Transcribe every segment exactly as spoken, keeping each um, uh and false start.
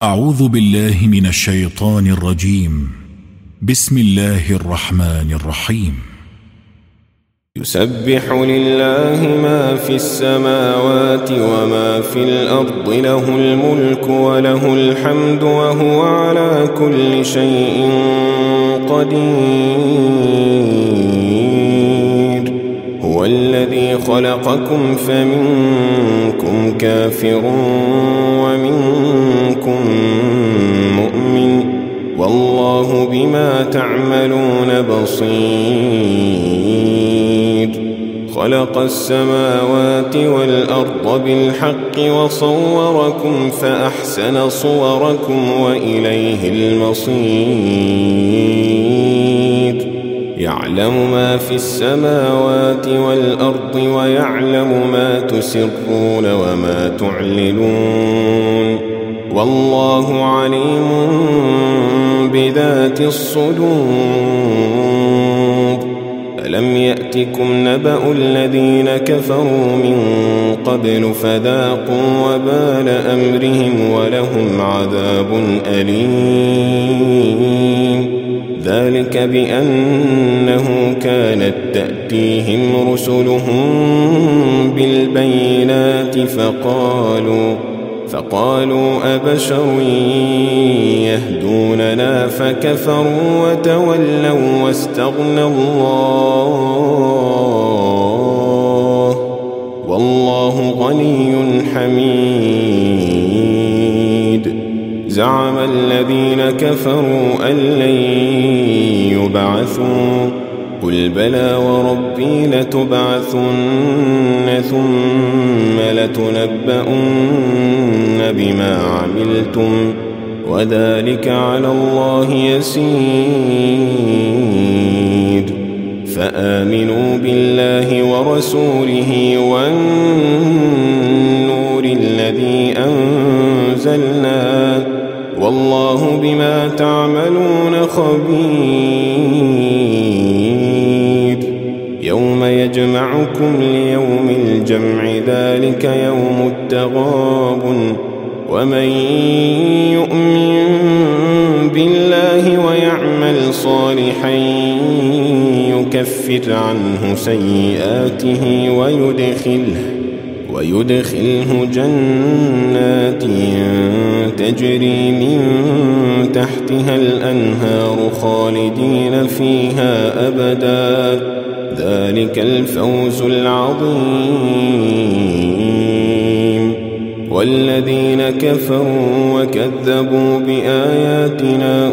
أعوذ بالله من الشيطان الرجيم. بسم الله الرحمن الرحيم. يسبح لله ما في السماوات وما في الأرض، له الملك وله الحمد وهو على كل شيء قدير. هو الذي خلقكم فمنكم كافر ومنكم مؤمن، والله بما تعملون بصير. خلق السماوات والأرض بالحق وصوركم فأحسن صوركم وإليه المصير. يعلم ما في السماوات والأرض ويعلم ما تسرون وما تعلنون، والله عليم بذات الصدور. ألم يأتكم نبأ الذين كفروا من قبل فذاقوا وبال أمرهم ولهم عذاب أليم. ذلك بأنه كانت تأتيهم رسلهم بالبينات فقالوا فقالوا أبشر يهدوننا فكفروا وتولوا واستغنى الله، والله غني حميد. زعم الذين كفروا أن لن يبعثوا، قل بلى وربي لتبعثن ثم لتنبؤن بما عملتم وذلك على الله يسير. فآمنوا بالله ورسوله والنور الذي أنزلنا، والله بما تعملون خبير. يوم يجمعكم ليوم الجمع ذلك يوم التغابن، ومن يؤمن بالله ويعمل صالحا يكفر عنه سيئاته ويدخله ويدخله جنات تجري من تحتها الأنهار خالدين فيها أبدا، ذلك الفوز العظيم. والذين كفروا وكذبوا بآياتنا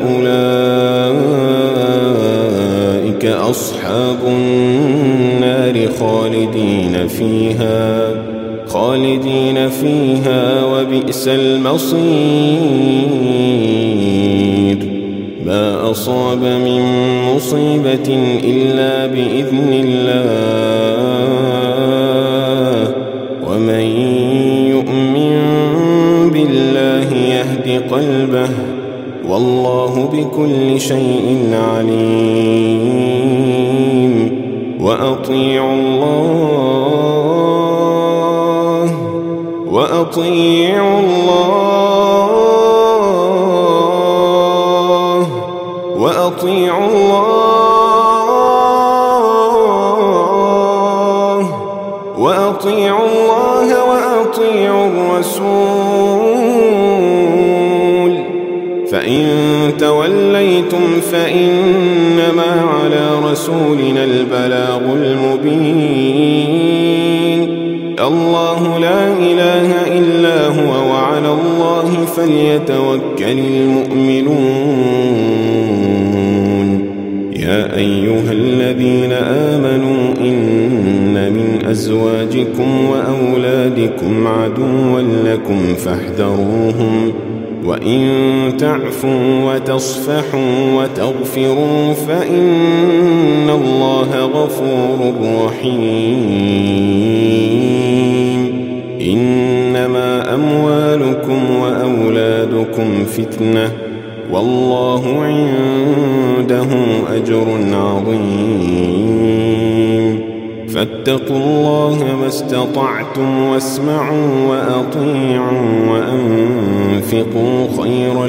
أولئك أصحاب النار خالدين فيها خالدين فيها وبئس المصير. ما أصاب من مصيبة إلا بإذن الله، ومن يؤمن بالله يهد قلبه، والله بكل شيء عليم. وأطيعوا الله وأطيعوا الله وأطيعوا الله وأطيعوا الله وأطيعوا الرسول، فإن توليتم فإنما على رسولنا البلاغ المبين. الله لا إله إلا هو وعلى الله فليتوكل المؤمنون. يا أيها الذين آمنوا إن من أزواجكم وأولادكم عدوا لكم فاحذروهم، وإن تعفوا وتصفحوا وتغفروا فإن الله غفور رحيم. إنما أموالكم وأولادكم فتنة، والله عنده أجر عظيم. فاتقوا الله ما استطعتم واسمعوا وأطيعوا وأنفقوا خيرا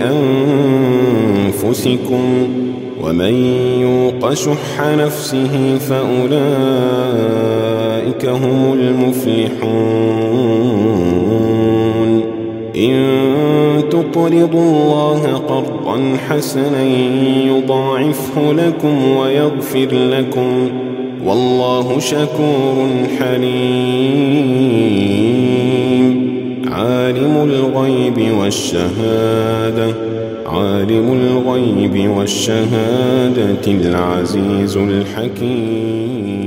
لأنفسكم ومن يوق شح نفسه فأولئك هم المفلحون إن تقرضوا الله قرضا حسنا يضاعفه لكم ويغفر لكم والله شكور حليم عالم الغيب والشهادة عالم الغيب والشهادة العزيز الحكيم.